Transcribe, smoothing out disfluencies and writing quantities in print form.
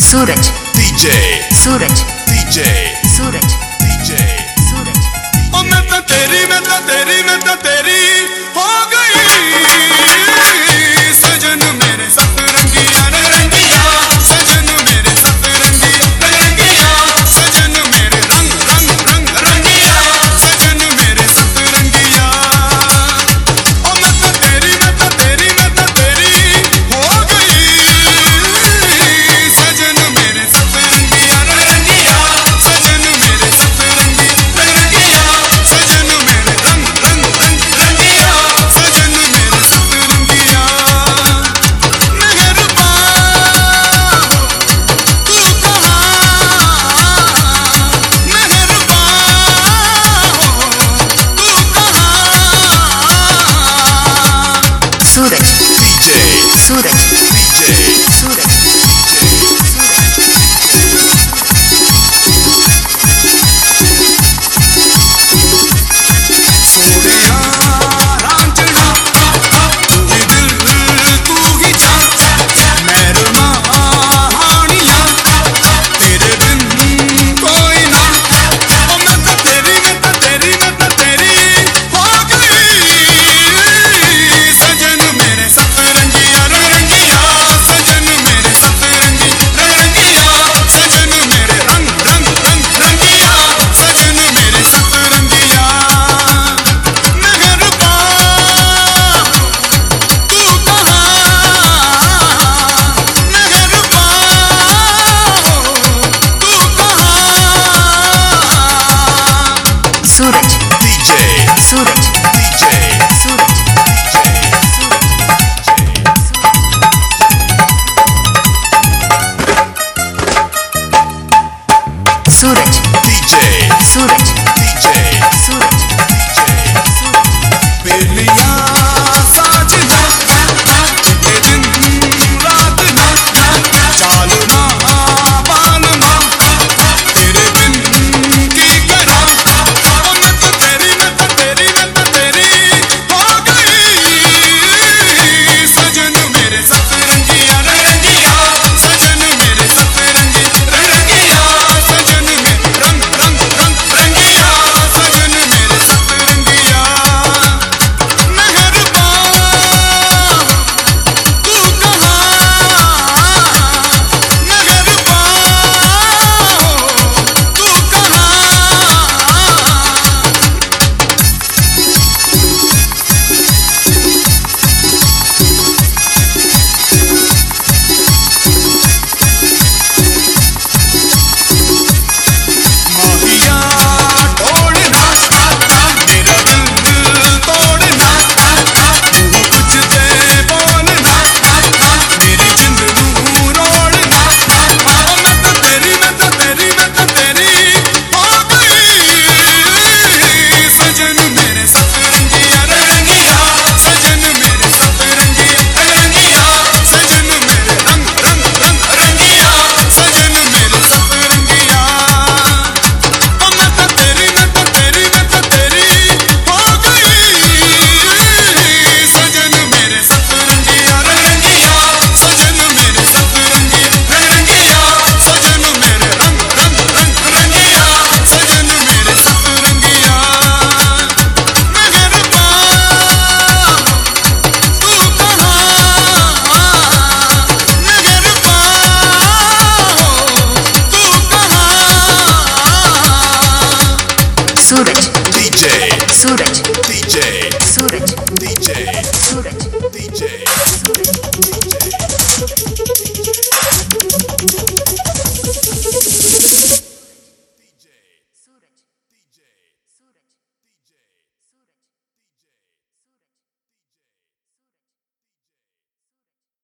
सूरज DJ सूरज DJ सूरज DJ सूरज। ओ मैं तो तेरी हो गई सजन मेरे सतरंगिया रंगिया सजन मेरे सतरंगिया रंगिया सजन मेरे रंग रंग रंग रंगिया सजन मेरे सतरंगिया। ओ मैं तो तेरी हो गई सजन मेरे सतरंगिया रंगिया सजन मेरे सतरंगिया रंगिया सजन मेरे रंग रंग रंग रंगिया सजन मेरे सतरंगिया। सूरज DJ सूरज DJ सूरज सूरज DJ सूरज DJ सूरज सूरज DJ सूरज